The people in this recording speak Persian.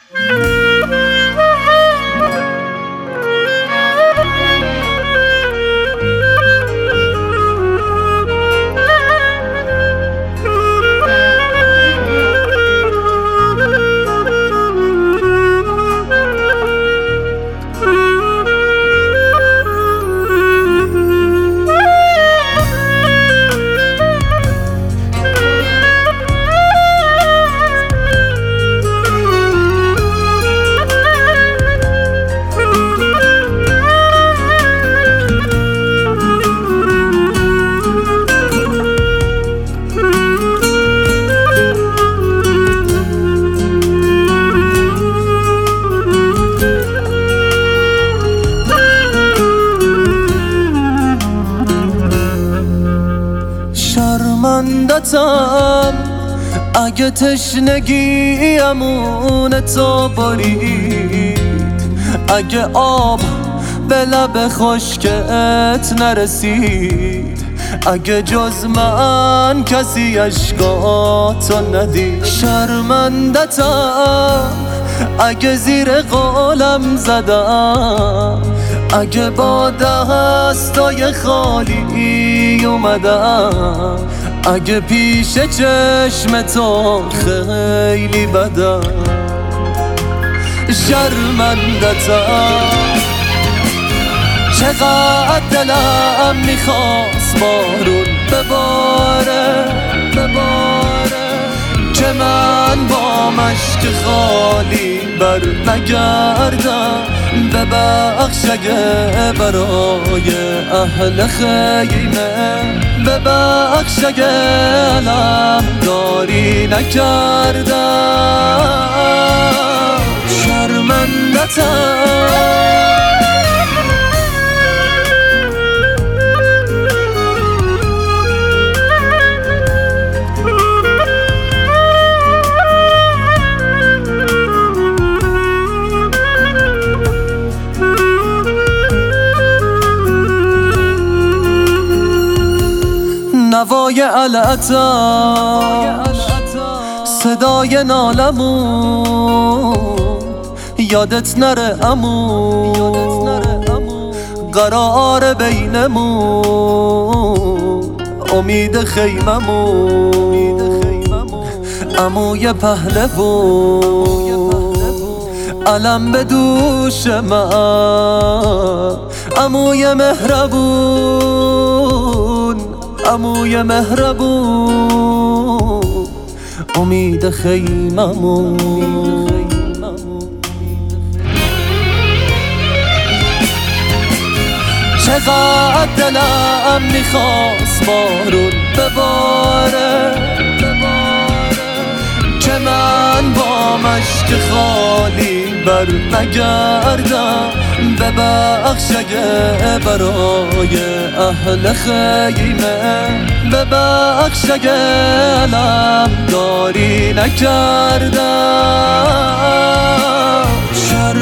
شرمندتم اگه تشنگی امون تو برید، اگه آب به لب خشکت نرسید، اگه جز من کسی عشقاتو ندید. شرمندتم اگه زیر قولم زدم، اگه با دستای خالی اومدم، اگه پیش چشم تو خیلی بدم. شرمندتم چقدر دلم میخواست بارون بباره، که من با مشک خالی بر نگردم. ببخش اگه برای اهل خیمه، ببخش اگه علمداری نکردم. شرمندتم نوای علتم، صدای نالمون، یادت نره امون، قرار بینمون، امید خیممون، عموی پهلوون، علم به دوش من، عموی مهربون، عموی مهربون، امید خیممون. چقدر دلم میخواست بارون بباره، که من با مشک خالی بر نگردم. ببخش اگه برای اهل خیمه، ببخش اگه علمداری نکردم.